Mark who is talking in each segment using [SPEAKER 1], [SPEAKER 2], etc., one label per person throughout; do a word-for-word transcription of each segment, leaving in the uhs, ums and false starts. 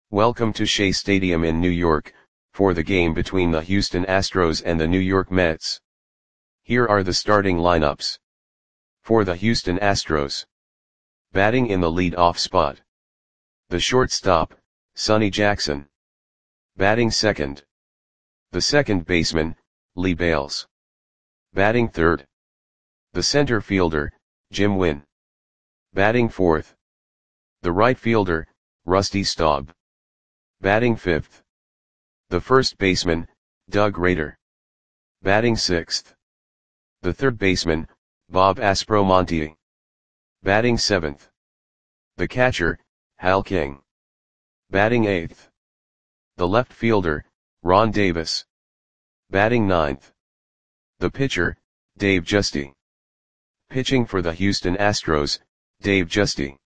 [SPEAKER 1] Welcome to Shea Stadium in New York, for the game between the Houston Astros and the New York Mets. Here are the starting lineups. For the Houston Astros. Batting in the lead-off spot. The shortstop, Sonny Jackson. Batting second. The second baseman, Lee Bales. Batting third. The center fielder, Jim Wynn. Batting fourth. The right fielder, Rusty Staub. Batting fifth. The first baseman, Doug Rader. Batting sixth. The third baseman, Bob Aspromonte. Batting seventh. The catcher, Hal King. Batting eighth. The left fielder, Ron Davis. Batting ninth. The pitcher, Dave Giusti. Pitching for the Houston Astros, Dave Giusti.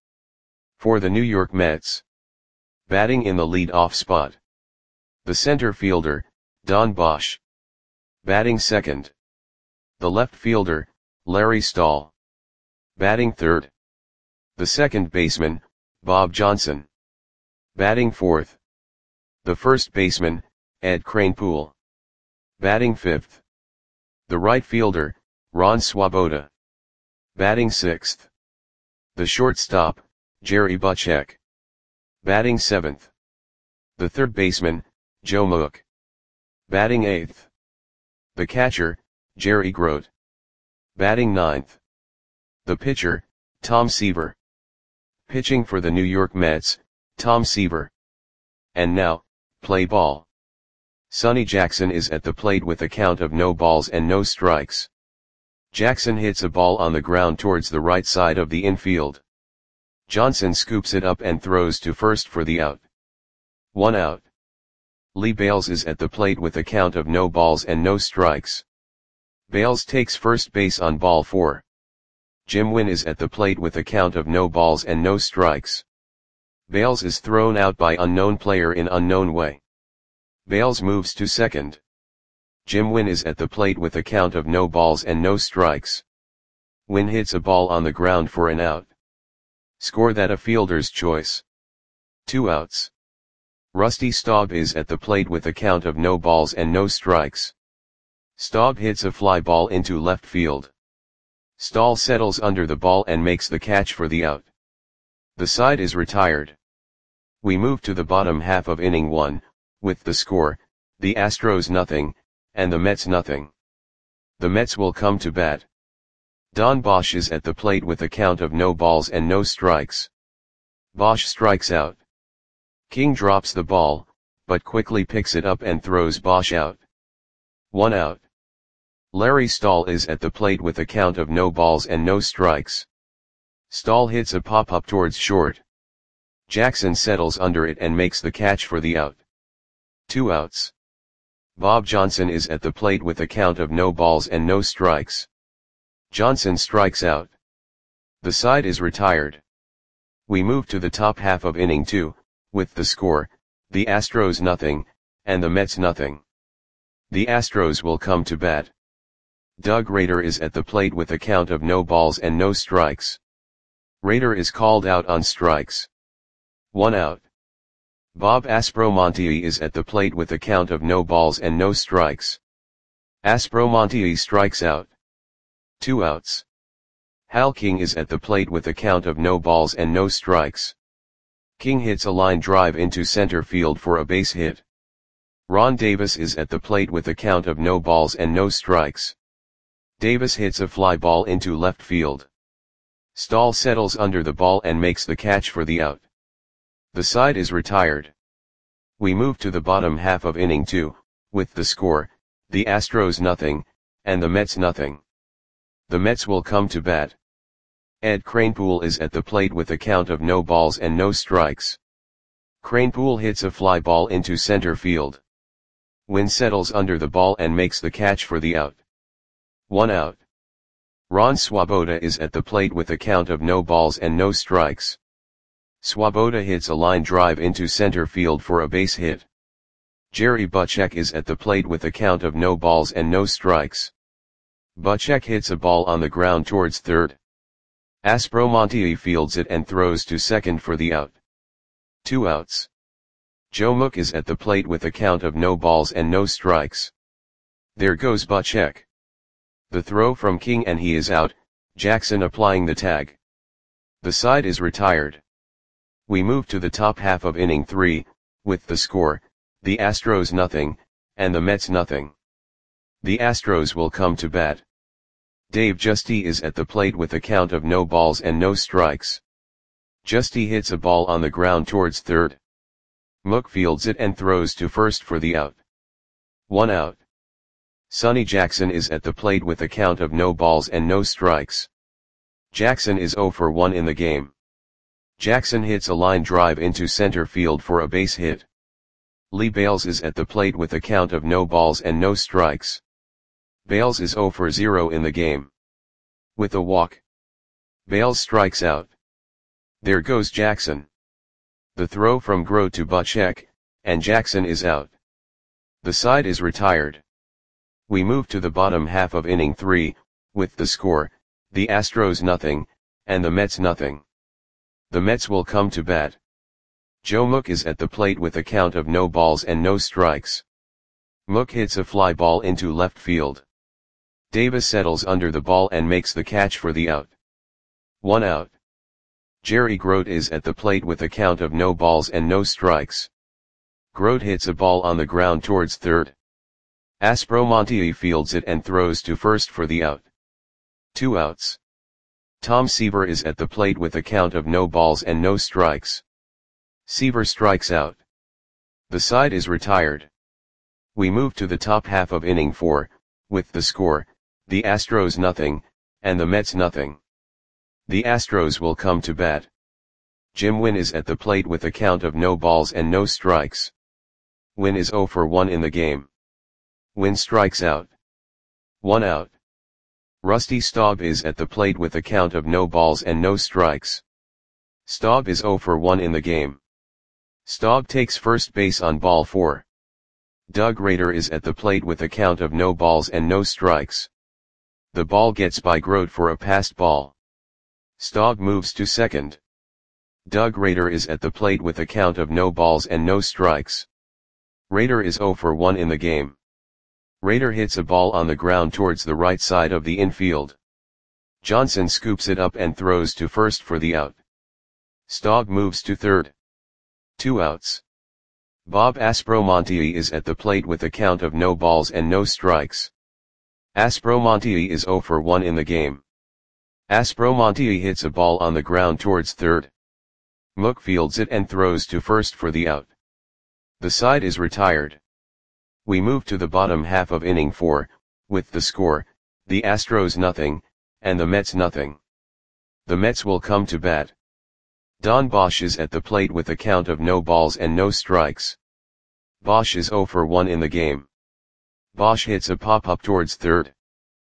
[SPEAKER 1] For the New York Mets. Batting in the lead-off spot. The center fielder, Don Bosch. Batting second. The left fielder, Larry Stahl. Batting third. The second baseman, Bob Johnson. Batting fourth. The first baseman, Ed Kranepool. Batting fifth. The right fielder, Ron Swoboda. Batting sixth. The shortstop, Jerry Butchek. Batting seventh. The third baseman, Joe Mook. Batting eighth. The catcher, Jerry Grote. Batting ninth. The pitcher, Tom Seaver. Pitching for the New York Mets, Tom Seaver. And now, play ball. Sonny Jackson is at the plate with a count of no balls and no strikes. Jackson hits a ball on the ground towards the right side of the infield. Johnson scoops it up and throws to first for the out. One out. Lee Bales is at the plate with a count of no balls and no strikes. Bales takes first base on ball four. Jim Wynn is at the plate with a count of no balls and no strikes. Bales is thrown out by unknown player in unknown way. Bales moves to second. Jim Wynn is at the plate with a count of no balls and no strikes. Wynn hits a ball on the ground for an out. Score that a fielder's choice. Two outs. Rusty Staub is at the plate with a count of no balls and no strikes. Staub hits a fly ball into left field. Stahl settles under the ball and makes the catch for the out. The side is retired. We move to the bottom half of inning one, with the score, the Astros nothing, and the Mets nothing. The Mets will come to bat. Don Bosch is at the plate with a count of no balls and no strikes. Bosch strikes out. King drops the ball, but quickly picks it up and throws Bosch out. One out. Larry Stahl is at the plate with a count of no balls and no strikes. Stahl hits a pop-up towards short. Jackson settles under it and makes the catch for the out. Two outs. Bob Johnson is at the plate with a count of no balls and no strikes. Johnson strikes out. The side is retired. We move to the top half of inning two, with the score, the Astros nothing, and the Mets nothing. The Astros will come to bat. Doug Rader is at the plate with a count of no balls and no strikes. Rader is called out on strikes. One out. Bob Aspromonte is at the plate with a count of no balls and no strikes. Aspromonte strikes out. Two outs. Hal King is at the plate with a count of no balls and no strikes. King hits a line drive into center field for a base hit. Ron Davis is at the plate with a count of no balls and no strikes. Davis hits a fly ball into left field. Stahl settles under the ball and makes the catch for the out. The side is retired. We move to the bottom half of inning two, with the score, the Astros nothing, and the Mets nothing. The Mets will come to bat. Ed Kranepool is at the plate with a count of no balls and no strikes. Kranepool hits a fly ball into center field. Wynn settles under the ball and makes the catch for the out. One out. Ron Swoboda is at the plate with a count of no balls and no strikes. Swoboda hits a line drive into center field for a base hit. Jerry Butchek is at the plate with a count of no balls and no strikes. Butchek hits a ball on the ground towards third. Aspromonte fields it and throws to second for the out. Two outs. Joe Mook is at the plate with a count of no balls and no strikes. There goes Butchek. The throw from King and he is out, Jackson applying the tag. The side is retired. We move to the top half of inning three, with the score, the Astros nothing, and the Mets nothing. The Astros will come to bat. Dave Giusti is at the plate with a count of no balls and no strikes. Giusti hits a ball on the ground towards third. Mook fields it and throws to first for the out. One out. Sonny Jackson is at the plate with a count of no balls and no strikes. Jackson is oh for one in the game. Jackson hits a line drive into center field for a base hit. Lee Bales is at the plate with a count of no balls and no strikes. Bales is oh for zero in the game. With a walk, Bales strikes out. There goes Jackson. The throw from Grote to Butchek, and Jackson is out. The side is retired. We move to the bottom half of inning three, with the score, the Astros nothing, and the Mets nothing. The Mets will come to bat. Joe Mook is at the plate with a count of no balls and no strikes. Mook hits a fly ball into left field. Davis settles under the ball and makes the catch for the out. One out. Jerry Grote is at the plate with a count of no balls and no strikes. Grote hits a ball on the ground towards third. Aspromonte fields it and throws to first for the out. Two outs. Tom Seaver is at the plate with a count of no balls and no strikes. Seaver strikes out. The side is retired. We move to the top half of inning four, with the score, the Astros nothing, and the Mets nothing. The Astros will come to bat. Jim Wynn is at the plate with a count of no balls and no strikes. Wynn is oh for one in the game. Wynn strikes out. One out. Rusty Staub is at the plate with a count of no balls and no strikes. Staub is oh for one in the game. Staub takes first base on ball four. Doug Rader is at the plate with a count of no balls and no strikes. The ball gets by Grote for a passed ball. Staub moves to second. Doug Rader is at the plate with a count of no balls and no strikes. Rader is oh for one in the game. Rader hits a ball on the ground towards the right side of the infield. Johnson scoops it up and throws to first for the out. Staub moves to third. Two outs. Bob Aspromonte is at the plate with a count of no balls and no strikes. Aspromonte is oh for one in the game. Aspromonte hits a ball on the ground towards third. Mook fields it and throws to first for the out. The side is retired. We move to the bottom half of inning four, with the score, the Astros nothing, and the Mets nothing. The Mets will come to bat. Don Bosch is at the plate with a count of no balls and no strikes. Bosch is oh for one in the game. Bosch hits a pop-up towards third.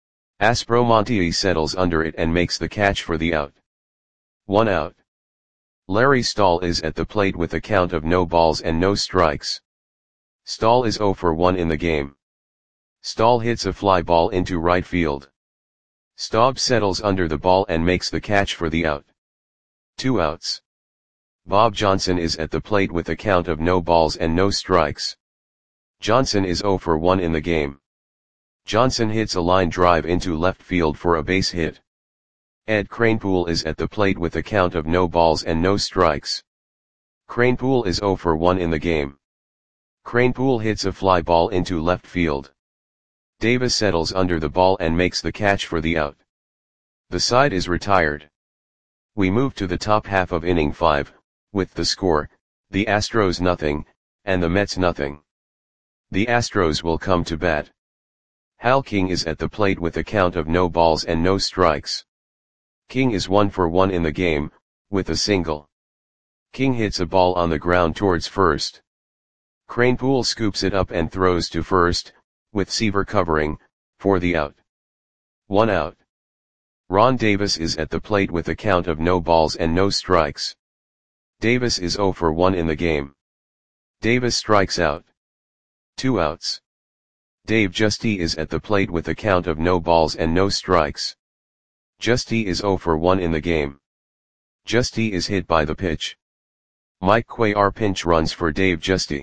[SPEAKER 1] Aspromonte settles under it and makes the catch for the out. One out. Larry Stahl is at the plate with a count of no balls and no strikes. Stahl is oh for one in the game. Stahl hits a fly ball into right field. Staub settles under the ball and makes the catch for the out. Two outs. Bob Johnson is at the plate with a count of no balls and no strikes. Johnson is oh for one in the game. Johnson hits a line drive into left field for a base hit. Ed Kranepool is at the plate with a count of no balls and no strikes. Kranepool is oh for one in the game. Kranepool hits a fly ball into left field. Davis settles under the ball and makes the catch for the out. The side is retired. We move to the top half of inning five, with the score, the Astros nothing, and the Mets nothing. The Astros will come to bat. Hal King is at the plate with a count of no balls and no strikes. King is one for one in the game, with a single. King hits a ball on the ground towards first. Kranepool scoops it up and throws to first, with Seaver covering, for the out. One out. Ron Davis is at the plate with a count of no balls and no strikes. Davis is oh for one in the game. Davis strikes out. Two outs. Dave Giusti is at the plate with a count of no balls and no strikes. Giusti is oh for one in the game. Giusti is hit by the pitch. Mike Cuellar pinch runs for Dave Juste.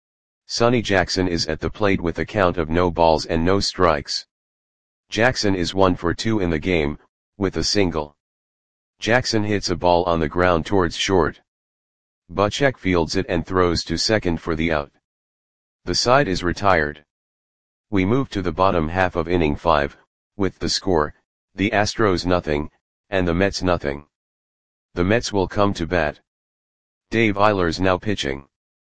[SPEAKER 1] Sonny Jackson is at the plate with a count of no balls and no strikes. Jackson is one for two in the game, with a single. Jackson hits a ball on the ground towards short. Buchek fields it and throws to second for the out. The side is retired. We move to the bottom half of inning five, with the score, the Astros nothing, and the Mets nothing. The Mets will come to bat. Dave Eilers now pitching.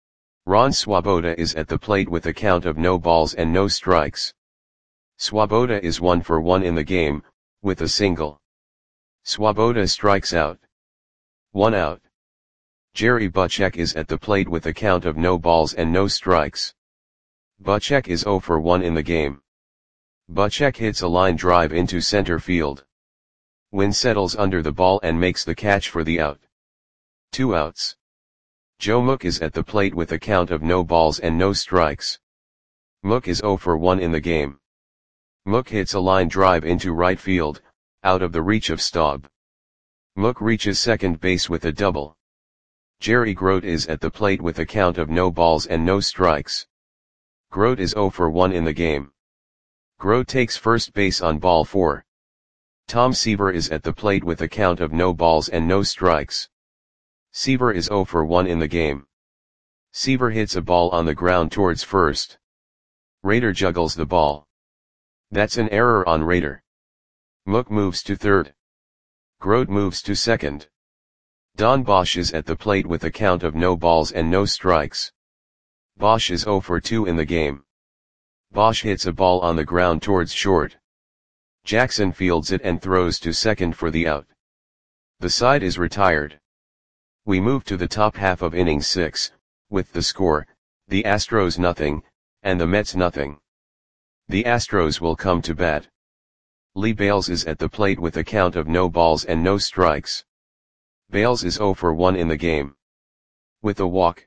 [SPEAKER 1] Ron Swoboda is at the plate with a count of no balls and no strikes. Swoboda is one for one in the game, with a single. Swoboda strikes out. One out. Jerry Buchek is at the plate with a count of no balls and no strikes. Buchek is zero for one in the game. Buchek hits a line drive into center field. Wynn settles under the ball and makes the catch for the out. Two outs. Joe Mook is at the plate with a count of no balls and no strikes. Mook is zero for one in the game. Mook hits a line drive into right field, out of the reach of Staub. Mook reaches second base with a double. Jerry Grote is at the plate with a count of no balls and no strikes. Grote is zero for one in the game. Grote takes first base on ball four. Tom Seaver is at the plate with a count of no balls and no strikes. Seaver is zero for one in the game. Seaver hits a ball on the ground towards first. Rader juggles the ball. That's an error on Rader. Mook moves to third. Grote moves to second. Don Bosch is at the plate with a count of no balls and no strikes. Bosch is zero for two in the game. Bosch hits a ball on the ground towards short. Jackson fields it and throws to second for the out. The side is retired. We move to the top half of inning six, with the score, the Astros nothing, and the Mets nothing. The Astros will come to bat. Lee Bales is at the plate with a count of no balls and no strikes. Bales is zero for one in the game. With a walk.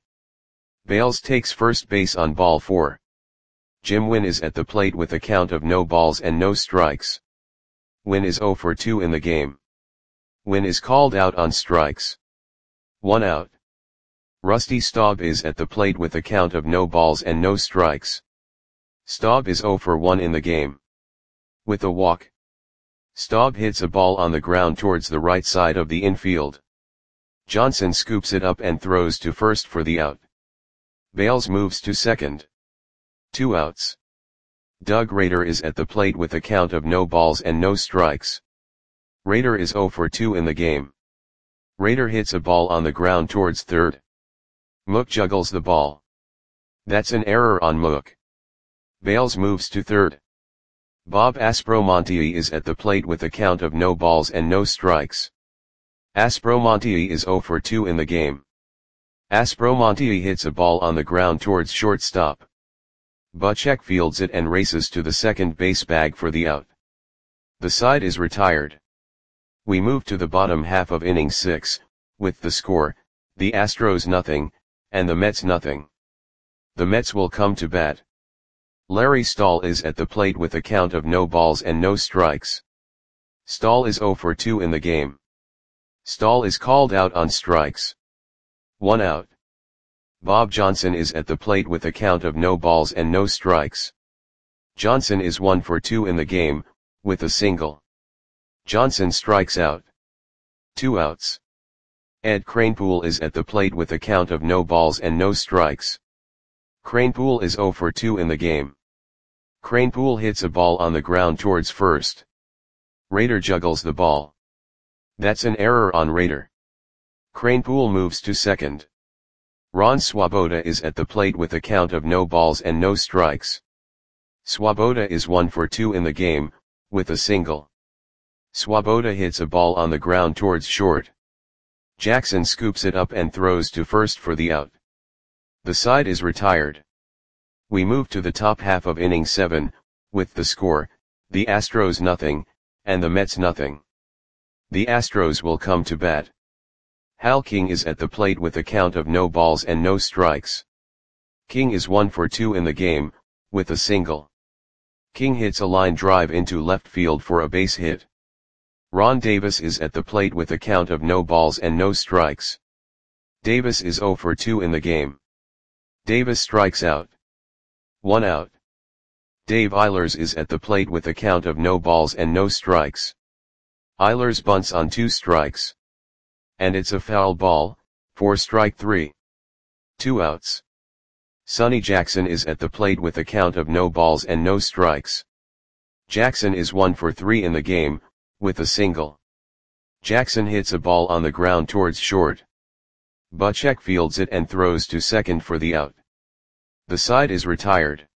[SPEAKER 1] Bales takes first base on ball four. Jim Wynn is at the plate with a count of no balls and no strikes. Wynn is zero for two in the game. Wynn is called out on strikes. One out. Rusty Staub is at the plate with a count of no balls and no strikes. Staub is zero for one in the game. With a walk. Staub hits a ball on the ground towards the right side of the infield. Johnson scoops it up and throws to first for the out. Bales moves to second. Two outs. Doug Rader is at the plate with a count of no balls and no strikes. Rader is zero for two in the game. Rader hits a ball on the ground towards third. Mook juggles the ball. That's an error on Mook. Bales moves to third. Bob Aspromonte is at the plate with a count of no balls and no strikes. Aspromonte is zero for two in the game. Aspromonte hits a ball on the ground towards shortstop. Buchek fields it and races to the second base bag for the out. The side is retired. We move to the bottom half of inning six, with the score, the Astros nothing, and the Mets nothing. The Mets will come to bat. Larry Stahl is at the plate with a count of no balls and no strikes. Stahl is zero for two in the game. Stahl is called out on strikes. One out. Bob Johnson is at the plate with a count of no balls and no strikes. Johnson is one for two in the game, with a single. Johnson strikes out. Two outs. Ed Kranepool is at the plate with a count of no balls and no strikes. Kranepool is zero for two in the game. Kranepool hits a ball on the ground towards first. Rader juggles the ball. That's an error on Rader. Kranepool moves to second. Ron Swoboda is at the plate with a count of no balls and no strikes. Swoboda is one for two in the game, with a single. Swoboda hits a ball on the ground towards short. Jackson scoops it up and throws to first for the out. The side is retired. We move to the top half of inning seven, with the score, the Astros nothing, and the Mets nothing. The Astros will come to bat. Hal King is at the plate with a count of no balls and no strikes. King is one for two in the game, with a single. King hits a line drive into left field for a base hit. Ron Davis is at the plate with a count of no balls and no strikes. Davis is zero for two in the game. Davis strikes out. One out. Dave Eilers is at the plate with a count of no balls and no strikes. Eilers bunts on two strikes. And it's a foul ball, for strike three. Two outs. Sonny Jackson is at the plate with a count of no balls and no strikes. Jackson is one for three in the game, with a single. Jackson hits a ball on the ground towards short. Buchek fields it and throws to second for the out. The side is retired.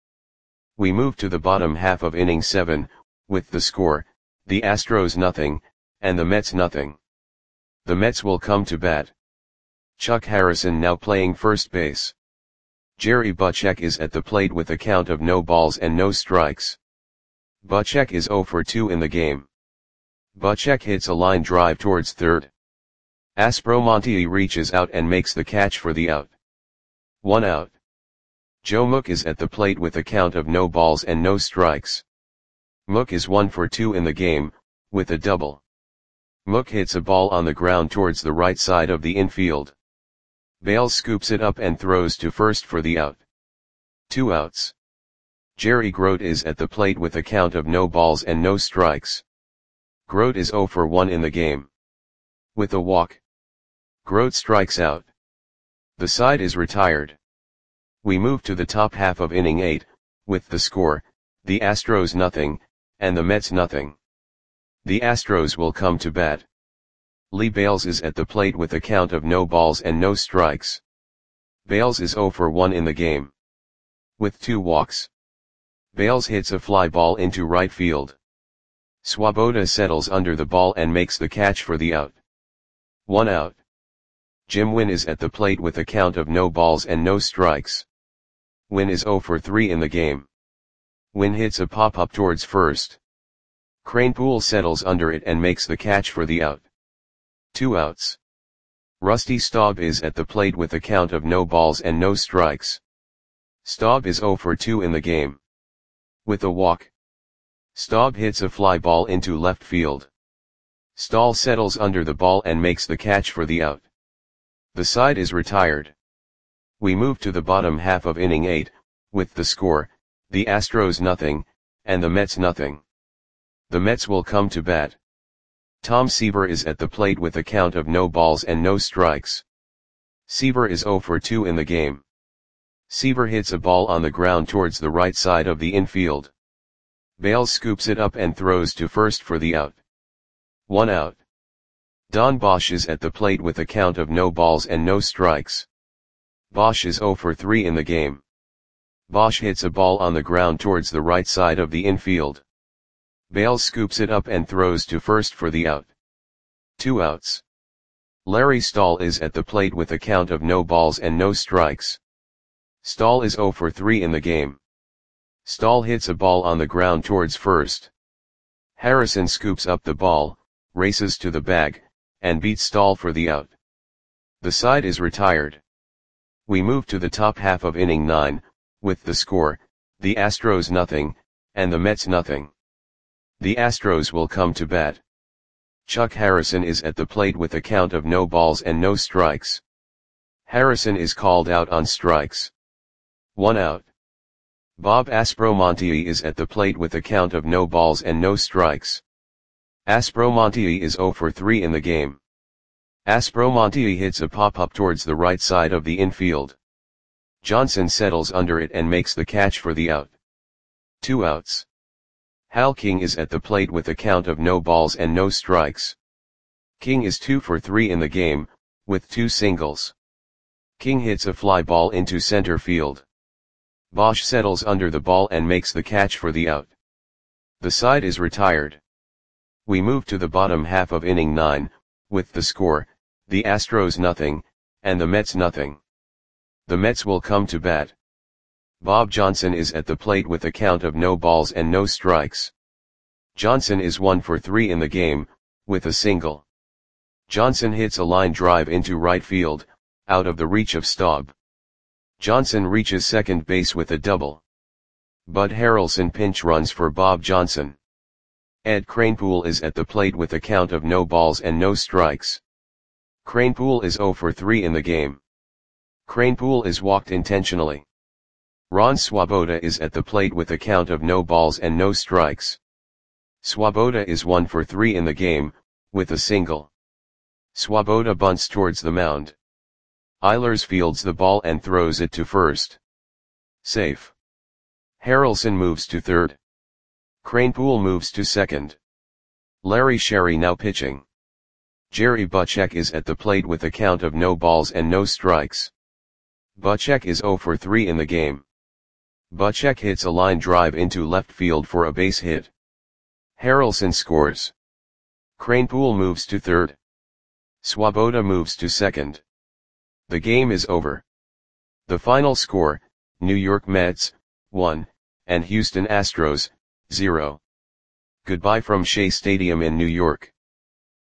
[SPEAKER 1] We move to the bottom half of inning seven, with the score, the Astros nothing, and the Mets nothing. The Mets will come to bat. Chuck Harrison now playing first base. Jerry Buchek is at the plate with a count of no balls and no strikes. Buchek is zero for two in the game. Buchek hits a line drive towards third. Aspromonte reaches out and makes the catch for the out. One out. Joe Mook is at the plate with a count of no balls and no strikes. Mook is one for two in the game, with a double. Mook hits a ball on the ground towards the right side of the infield. Bales scoops it up and throws to first for the out. Two outs. Jerry Grote is at the plate with a count of no balls and no strikes. Grote is zero for one in the game. With a walk. Grote strikes out. The side is retired. We move to the top half of inning eight, with the score, the Astros nothing, and the Mets nothing. The Astros will come to bat. Lee Bales is at the plate with a count of no balls and no strikes. Bales is zero for one in the game. With two walks. Bales hits a fly ball into right field. Swoboda settles under the ball and makes the catch for the out. One out. Jim Wynn is at the plate with a count of no balls and no strikes. Wynn is zero for three in the game. Wynn hits a pop-up towards first. Kranepool settles under it and makes the catch for the out. Two outs. Rusty Staub is at the plate with a count of no balls and no strikes. Staub is zero for two in the game. With a walk. Staub hits a fly ball into left field. Stahl settles under the ball and makes the catch for the out. The side is retired. We move to the bottom half of inning eight, with the score, the Astros nothing, and the Mets nothing. The Mets will come to bat. Tom Seaver is at the plate with a count of no balls and no strikes. Seaver is zero for two in the game. Seaver hits a ball on the ground towards the right side of the infield. Bales scoops it up and throws to first for the out. One out. Don Bosch is at the plate with a count of no balls and no strikes. Bosch is zero for three in the game. Bosch hits a ball on the ground towards the right side of the infield. Bales scoops it up and throws to first for the out. Two outs. Larry Stahl is at the plate with a count of no balls and no strikes. Stahl is zero for three in the game. Stahl hits a ball on the ground towards first. Harrison scoops up the ball, races to the bag, and beats Stahl for the out. The side is retired. We move to the top half of inning nine, with the score, the Astros nothing, and the Mets nothing. The Astros will come to bat. Chuck Harrison is at the plate with a count of no balls and no strikes. Harrison is called out on strikes. One out. Bob Aspromonte is at the plate with a count of no balls and no strikes. Aspromonte is zero for three in the game. Aspromonte hits a pop-up towards the right side of the infield. Johnson settles under it and makes the catch for the out. Two outs. Hal King is at the plate with a count of no balls and no strikes. King is two for three in the game, with two singles. King hits a fly ball into center field. Bosch settles under the ball and makes the catch for the out. The side is retired. We move to the bottom half of inning nine, with the score, the Astros nothing, and the Mets nothing. The Mets will come to bat. Bob Johnson is at the plate with a count of no balls and no strikes. Johnson is one for three in the game, with a single. Johnson hits a line drive into right field, out of the reach of Staub. Johnson reaches second base with a double. Bud Harrelson pinch runs for Bob Johnson. Ed Kranepool is at the plate with a count of no balls and no strikes. Kranepool is zero for three in the game. Kranepool is walked intentionally. Ron Swoboda is at the plate with a count of no balls and no strikes. Swoboda is one for three in the game, with a single. Swoboda bunts towards the mound. Eilers fields the ball and throws it to first. Safe. Harrelson moves to third. Kranepool moves to second. Larry Sherry now pitching. Jerry Butchek is at the plate with a count of no balls and no strikes. Butchek is zero for three in the game. Butchek hits a line drive into left field for a base hit. Harrelson scores. Kranepool moves to third. Swoboda moves to second. The game is over. The final score, New York Mets, one, and Houston Astros, zero. Goodbye from Shea Stadium in New York.